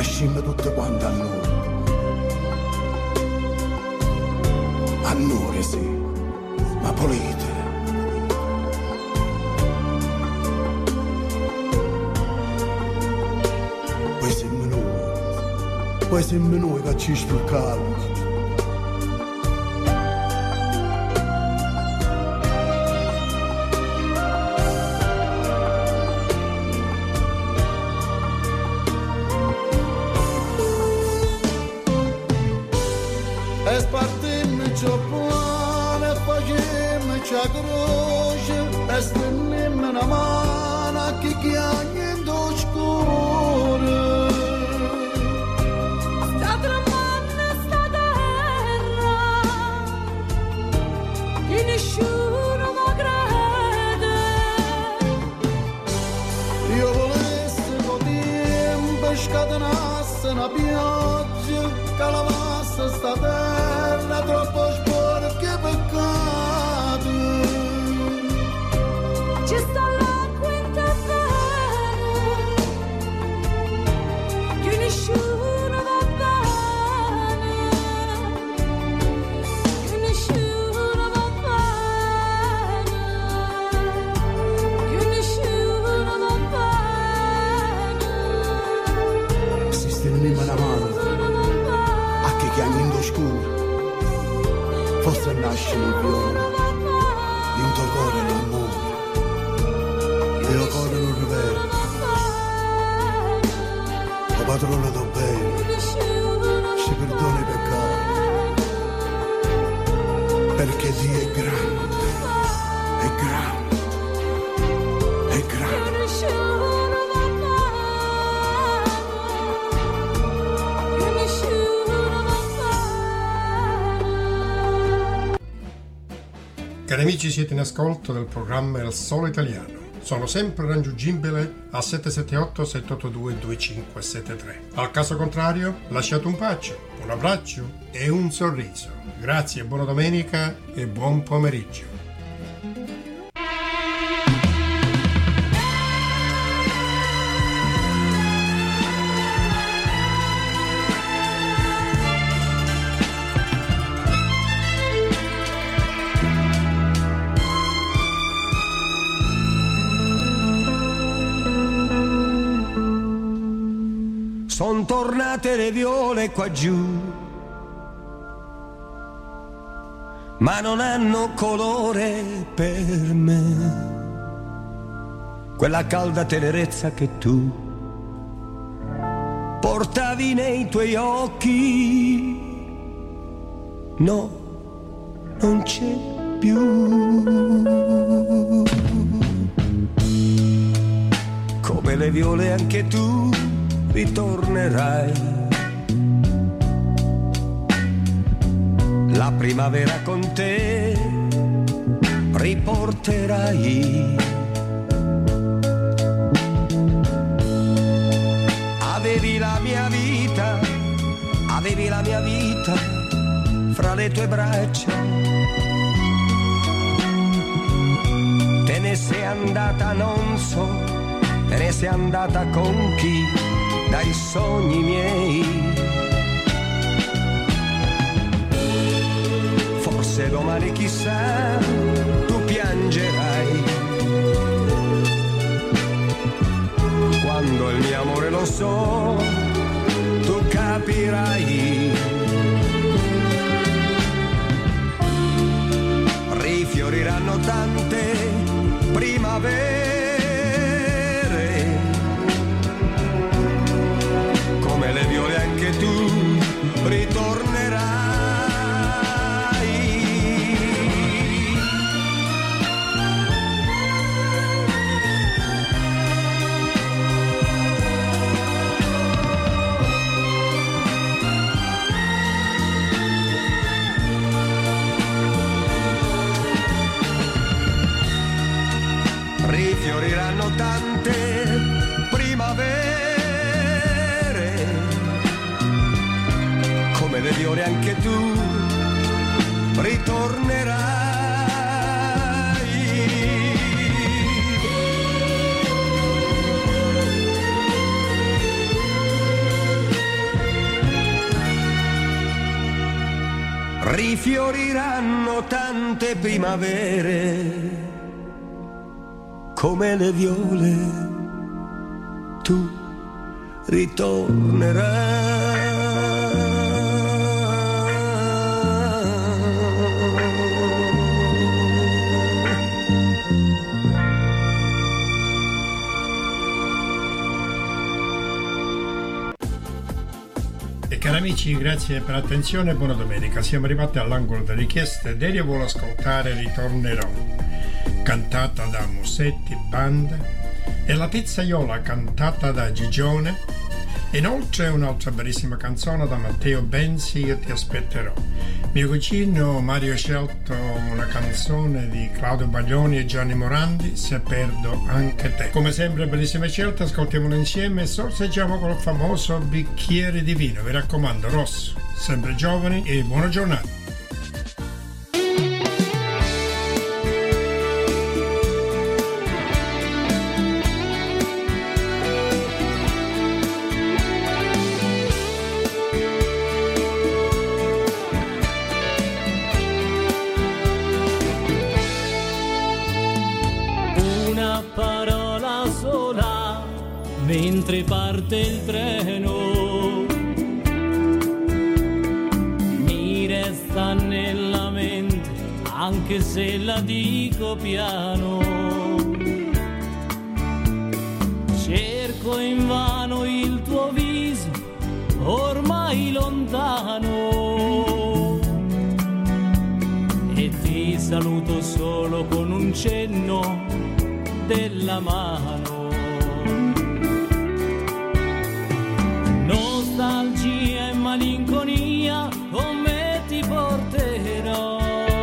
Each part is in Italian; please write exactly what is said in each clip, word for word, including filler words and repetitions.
nascimmo tutte quante a noi. A noi sì, ma pulite. Poi siamo noi, poi siamo noi che ci spurcavamo. E spartimmici a buone e facemmici a croce e stennimmi una mano a chi chiagna in scuro. Sta tremando sta terra che nessuno mi crede. Io volessi che tempo scatenasse una pioggia che lavasse sta terra troppo sporca e peccato. Ci sta l'acqua in terra che nessuno va bene, che nessuno va bene, che nessuno va bene. Si stennimmo una mano a chi chiagna in scuro. Forse nasce il viola, in tuo cuore l'amore, il mio cuore non rivela, la padrona do bene, ci perdona i peccati, perché Dio è grande, è grande, è grande. Cari amici, siete in ascolto del programma Il Solo Italiano. Sono sempre raggiungibile al sette sette otto sette otto due due cinque sette tre. Al caso contrario, lasciate un bacio, un abbraccio e un sorriso. Grazie, buona domenica e buon pomeriggio. Son tornate le viole qua giù, ma non hanno colore per me. Quella calda tenerezza che tu portavi nei tuoi occhi, no, non c'è più. Come le viole anche tu ritornerai, la primavera con te riporterai. Avevi la mia vita, avevi la mia vita fra le tue braccia, te ne sei andata non so, te ne sei andata con chi? Dai sogni miei. Forse domani chissà tu piangerai, quando il mio amore lo so tu capirai. Rifioriranno tante primavere, come le viole anche tu ritornerai. Rifioriranno tante primavere, come le viole anche tu ritornerai. rifioriranno tante primavere come le viole, tu ritornerai. Cari amici, grazie per l'attenzione e buona domenica. Siamo arrivati all'angolo delle richieste. Delia vuole ascoltare Ritornerò, cantata da Musetti Band, e La pizzaiola, cantata da Gigione. Inoltre un'altra bellissima canzone da Matteo Benzi, Io ti aspetterò. Mio cugino Mario ha scelto una canzone di Claudio Baglioni e Gianni Morandi, Se perdo anche te. Come sempre bellissime scelte, ascoltiamole insieme e sorseggiamo col famoso bicchiere di vino. Vi raccomando, rosso, sempre giovani e buona giornata. Mentre parte il treno mi resta nella mente, anche se la dico piano. Cerco invano il tuo viso, ormai lontano, e ti saluto solo con un cenno della mano. Nostalgia e malinconia con me ti porterò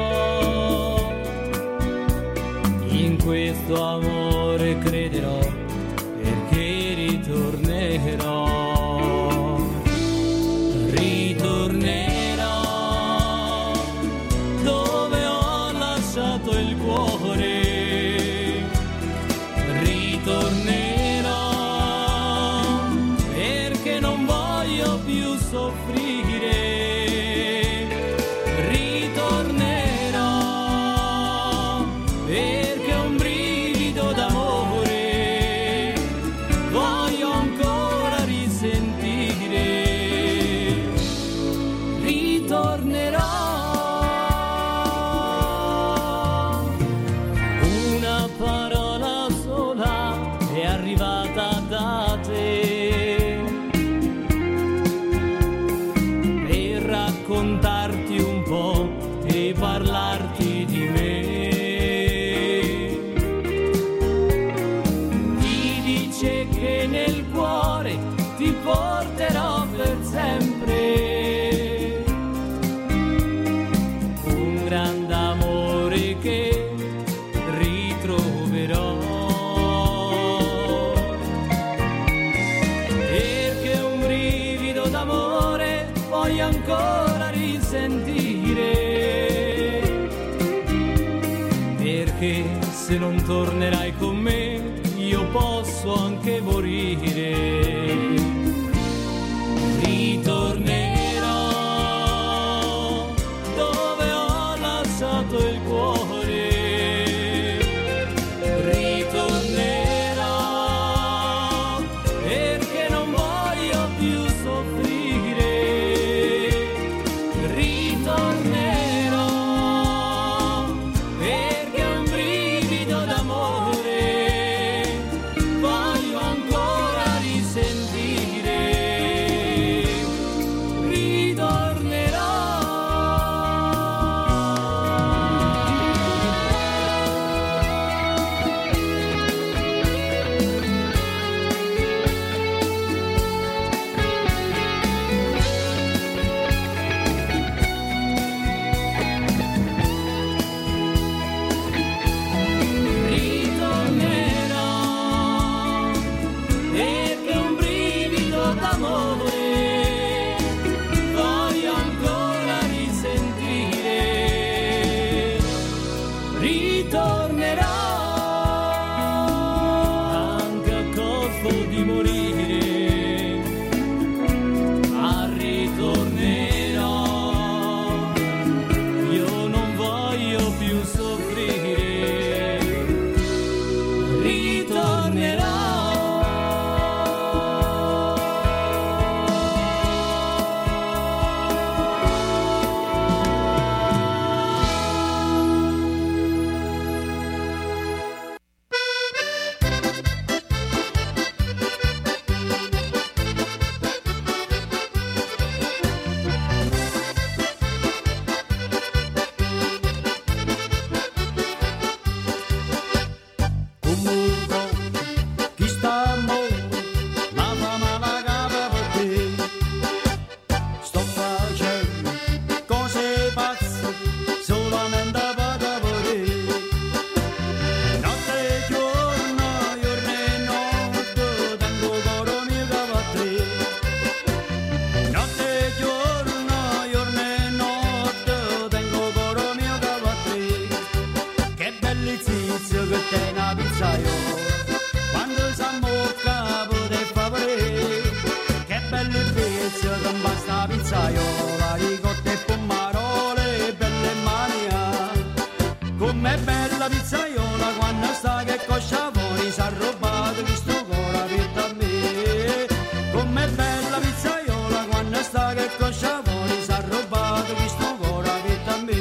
in questo amore, crederò, perché ritornerò, ritornerò dove ho lasciato il cuore, ritornerò più soffrire, ritornerò perché un brivido d'amore voglio ancora risentire, ritornerò. Una parola sola è arrivata da te, raccontarti un po' e parlarti di me. Ti dice che nel cuore ti porterò per sempre un grande amore che ritroverò, perché un brivido d'amore voglio ancora risentire, perché se non tornerai con me io posso anche morire, ritornerò dove ho lasciato il cuore, ritornerò perché non voglio più soffrire, ritornerò perché un brivido d'amore voglio ancora risentire, ritornerò. Com'è bella pizzaiola quando sta che coscia fuori, s'ha rubato questo cuore vita a me. Com'è bella pizzaiola quando sta che coscia fuori, s'ha rubato questo cuore vita a me.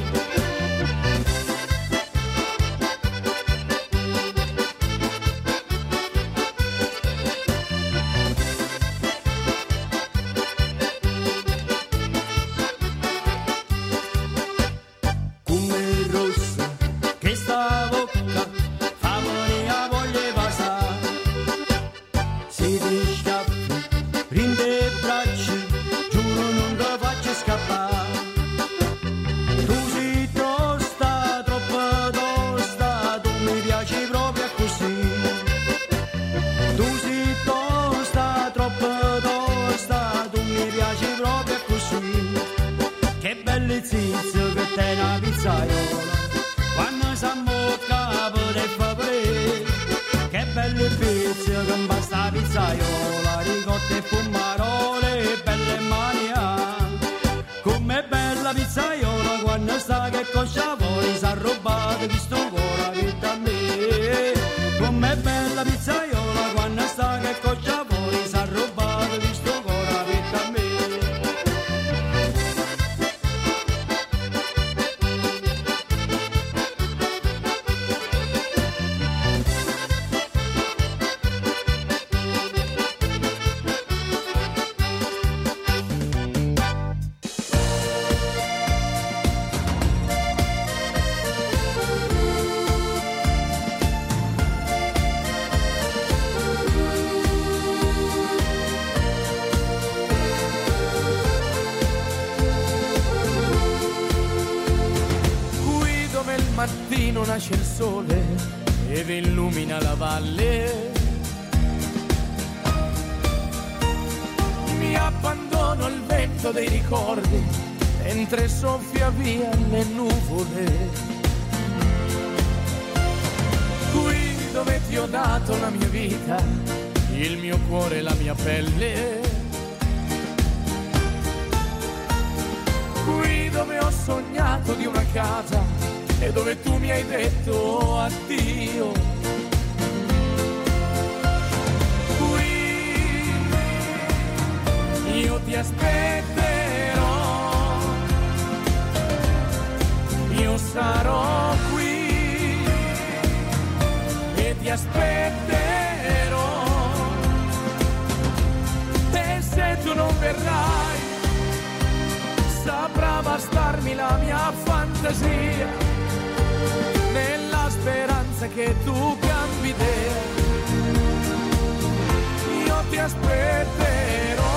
Zizzo che te una pizzaiola quando s'ammocca per fa pre. Che belle pizze che basta pizzaiola, ricotte e fumarole, belle mania. Com'è bella pizzaiola quando sta che coscia fuori, s'ha rubato questo cuore vita a me. Com'è bella pizzaiola quando sta che coscia fuori, s'ha rubato questo cuore vita a me. Nasce il sole e vi illumina la valle. Mi abbandono al vento dei ricordi mentre soffia via le nuvole. Qui dove ti ho dato la mia vita, il mio cuore e la mia pelle. Qui dove ho sognato di una casa e dove tu mi hai detto addio. Qui io ti aspetterò, io sarò qui e ti aspetterò. E se tu non verrai, saprà bastarmi la mia fantasia, nella speranza che tu cambi idea. Io ti aspetterò.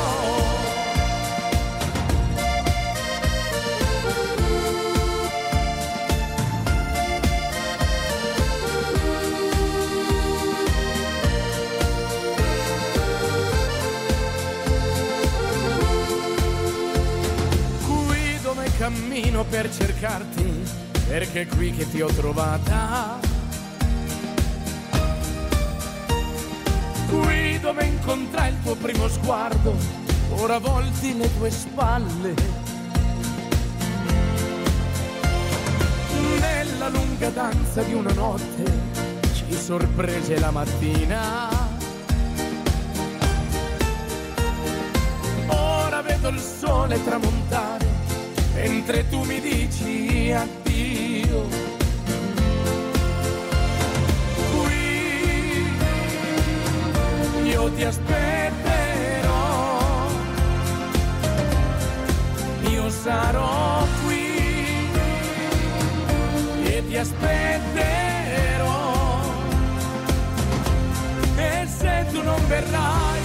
Qui dove cammino per cercarti, perché è qui che ti ho trovata. Qui dove incontrai il tuo primo sguardo, ora volti le tue spalle. Nella lunga danza di una notte ci sorprese la mattina. Ora vedo il sole tramontare mentre tu mi dici addio. Qui io ti aspetterò, io sarò qui e ti aspetterò. E se tu non verrai,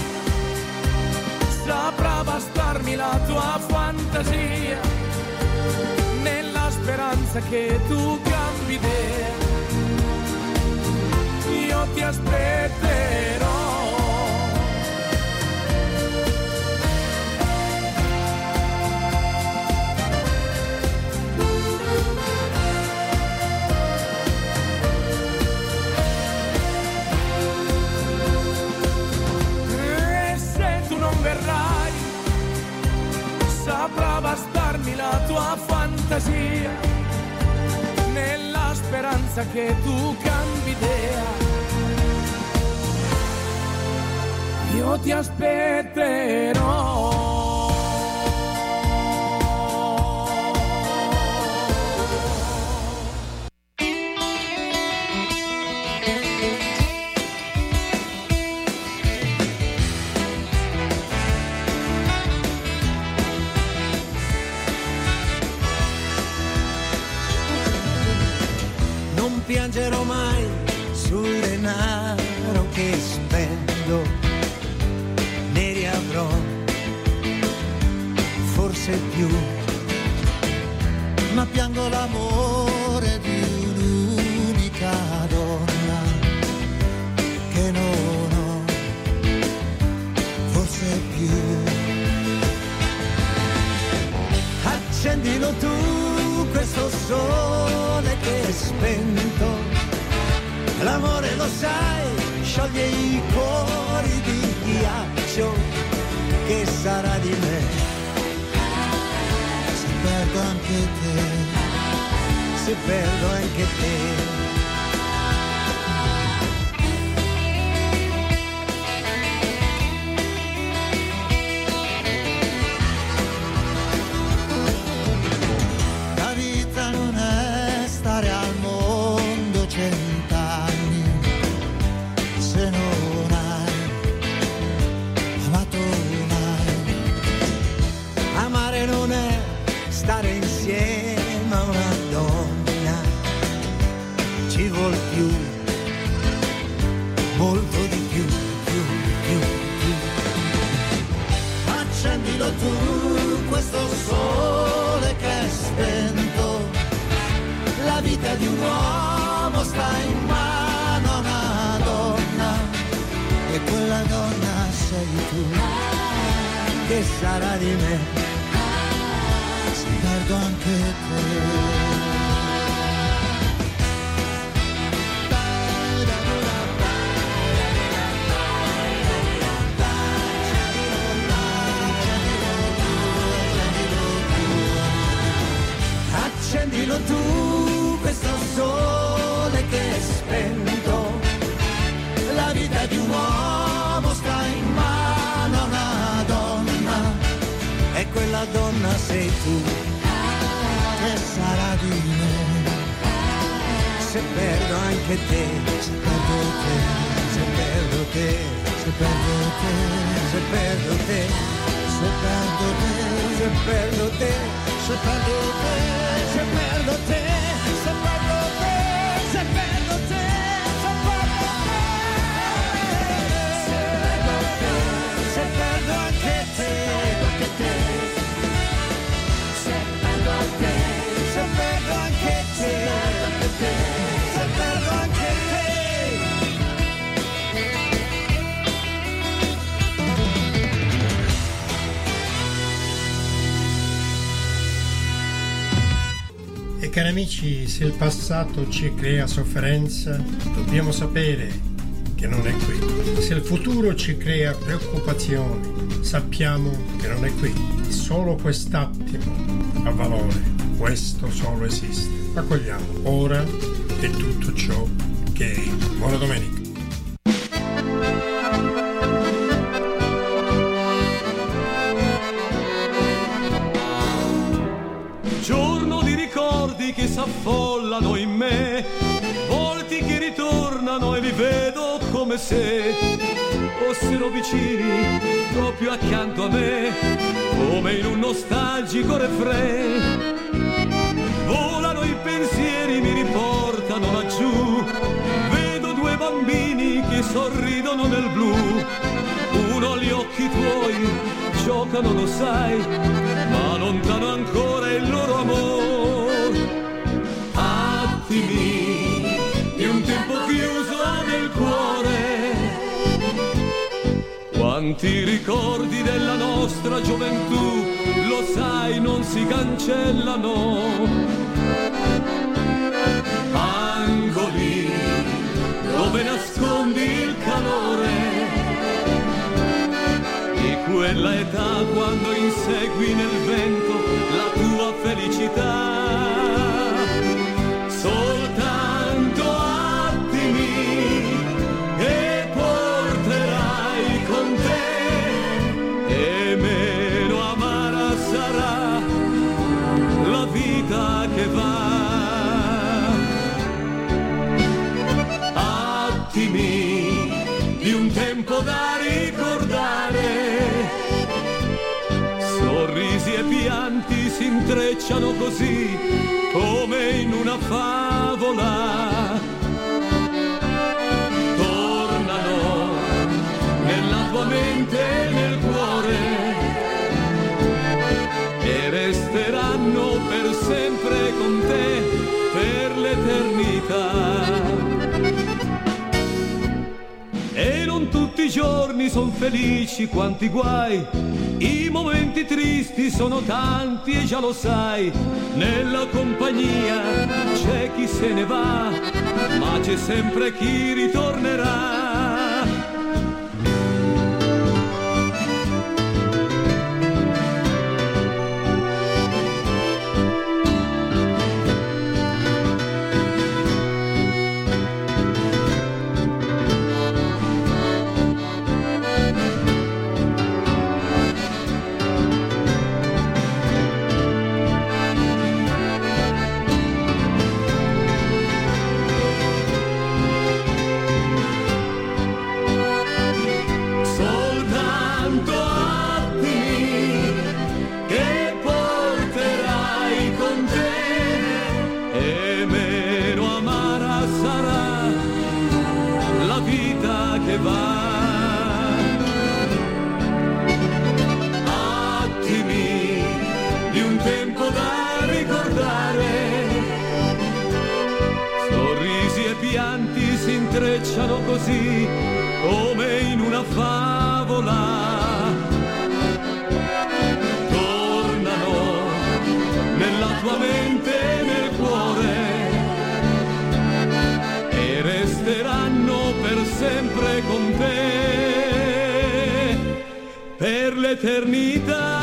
saprà bastarmi la tua fantasia, nella speranza che tu cambi idea. Io ti aspetterò. E se tu non verrai, saprà bastarmi la tua fantasia, nella basta che tu cambi idea. Io ti aspetterò. Piangerò mai sul denaro che spendo, ne riavrò forse più, ma piango l'amore di un'unica donna che non ho forse più. Accendilo tu questo sole che è spento, l'amore lo sai, scioglie i cuori di ghiaccio, che sarà di me se perdo anche te, se perdo anche te. Stare insieme a una donna ci vuol più, molto di più, più, più, più. Accendilo tu questo sole che è spento, la vita di un uomo sta in mano a una donna, e quella donna sei tu, che sarà di me perdo anche te. Accendilo tu questo sole che è spento, la vita di un uomo sta in mano a una donna, e quella donna sei tu, che sarà di me se perdo anche te, se perdo te, se perdo te, se perdo te, se perdo te, se perdo te, se perdo te, se perdo te, se perdo te, se perdo te, se perdo te, se perdo te, se perdo anche te, anche te. Se perdo anche te, se perdo anche te. E cari amici, se il passato ci crea sofferenza, dobbiamo sapere che non è qui. Se il futuro ci crea preoccupazioni, sappiamo che non è qui. Solo quest'attimo ha valore. Questo solo esiste. Accogliamo ora e tutto ciò che è. Buona domenica. Giorno di ricordi che s'affollano in me, volti che ritornano e li vedo come se fossero vicini proprio accanto a me, come in un nostalgico refrain. Volano i pensieri, mi riportano laggiù, vedo due bambini che sorridono nel blu, uno agli occhi tuoi, giocano lo sai, ma lontano ancora il loro amore. Attimi di un tempo chiuso nel cuore, quanti ricordi della nostra gioventù, lo sai, non si cancellano. Angoli dove nascondi il calore di quella età, quando insegui nel vento la tua felicità. Soltanto tempo da ricordare. Sorrisi e pianti si intrecciano così come in una favola. Tornano nella tua mente e nel cuore e resteranno per sempre con te per l'eternità. E non tutti i giorni son felici quanti guai, i momenti tristi sono tanti e già lo sai. Nella compagnia c'è chi se ne va, ma c'è sempre chi ritornerà. Intrecciano così come in una favola. Tornano nella tua mente e nel cuore e resteranno per sempre con te per l'eternità.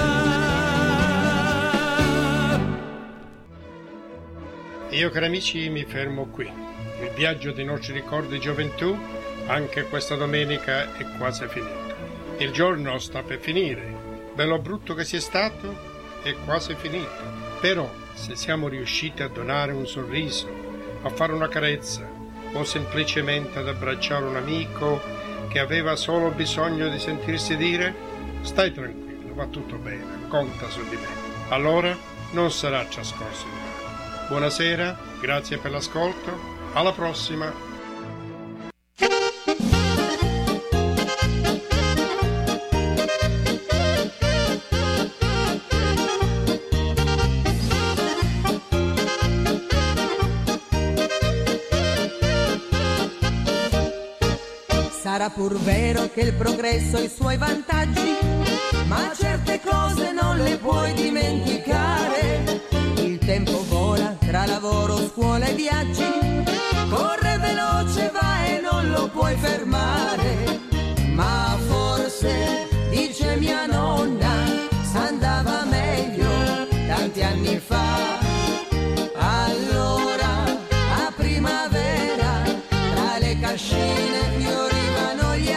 Io, cari amici, mi fermo qui. Il viaggio dei nostri ricordi di gioventù, anche questa domenica, è quasi finito. Il giorno sta per finire, bello brutto che sia stato, è quasi finito. Però, se siamo riusciti a donare un sorriso, a fare una carezza, o semplicemente ad abbracciare un amico che aveva solo bisogno di sentirsi dire «Stai tranquillo, va tutto bene, conta su di me», allora non sarà trascorso in vano. Buonasera, grazie per l'ascolto. Alla prossima! Sarà pur vero che il progresso ha i suoi vantaggi, ma certe cose non le puoi dimenticare. Il tempo vola tra lavoro, scuola e viaggi, corre veloce, va e non lo puoi fermare. Ma forse, dice mia nonna, s'andava meglio tanti anni fa. Allora, a primavera, tra le cascine fiorivano gli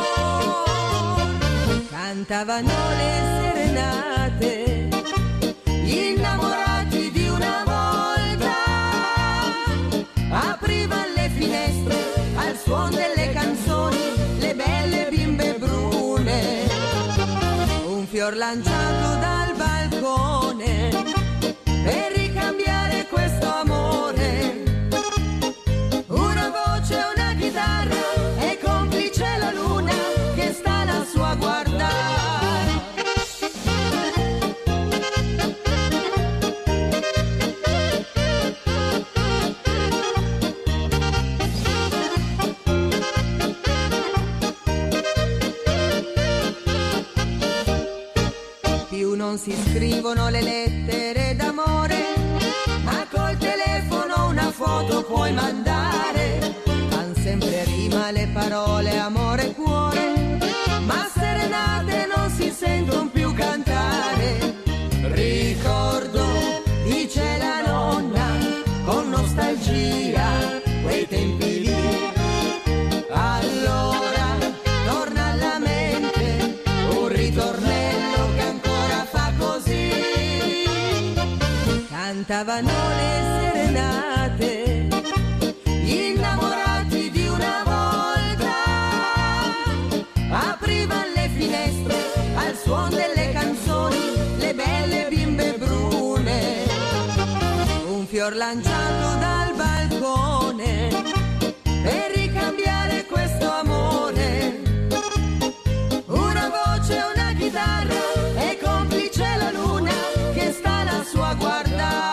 amori, cantavano le serenate, innamorati di una volta. Aprivano le finestre al suono delle canzoni, le belle bimbe brune, un fior lanciato dal balcone per ricambiare questo amore. Una voce, una chitarra e complice la luna che sta lassù a guardare. Non si scrivono le lettere d'amore, ma col telefono una foto puoi mandare. Han sempre rima le parole amore e cuore, ma serenate non si sentono più cantare. Ricordo, dice la nonna, con nostalgia, quei tempi lì. Allora torna alla mente un ritornello che ancora fa così. Cantavano le serenate, innamorati di una volta. fior lanciato dal balcone per ricambiare questo amore. Una voce, una chitarra e complice la luna che sta lassù a guardare.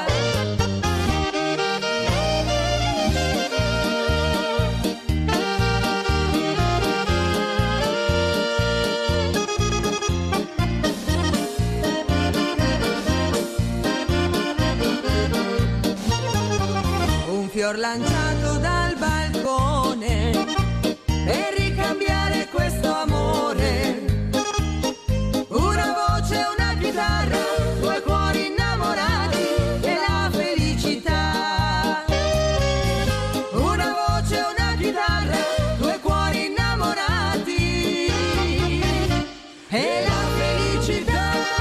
Fior lanciato dal balcone per ricambiare questo amore. Una voce, una chitarra, due cuori innamorati e la felicità. Una voce, una chitarra, due cuori innamorati e la felicità.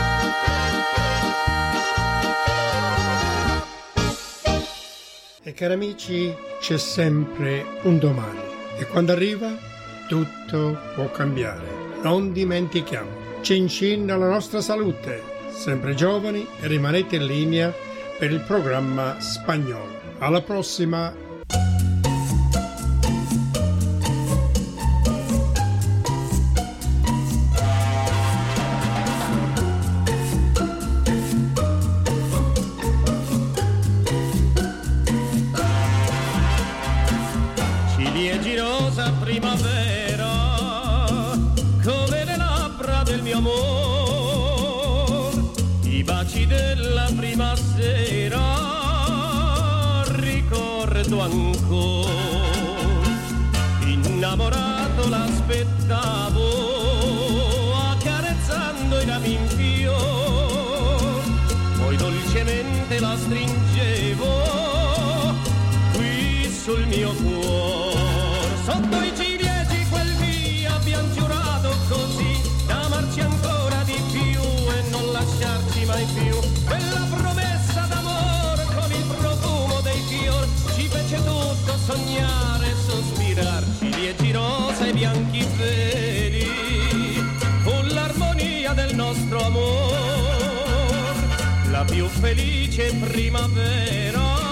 E cari amici, c'è sempre un domani e quando arriva tutto può cambiare. Non dimentichiamo, cincin alla nostra salute, sempre giovani e rimanete in linea per il programma spagnolo. Alla prossima! Primavera, come le labbra del mio amor, i baci della prima sera ricordo ancora. Innamorato l'aspettavo, accarezzando i rami in fior, poi dolcemente la stringevo qui sul mio cuore. Sotto i ciliegi quel dì abbiamo giurato così d'amarci ancora di più e non lasciarci mai più. Quella promessa d'amore con il profumo dei fior ci fece tutto sognare e sospirare. Ciliegi rosa e bianchi veli con l'armonia del nostro amor, la più felice primavera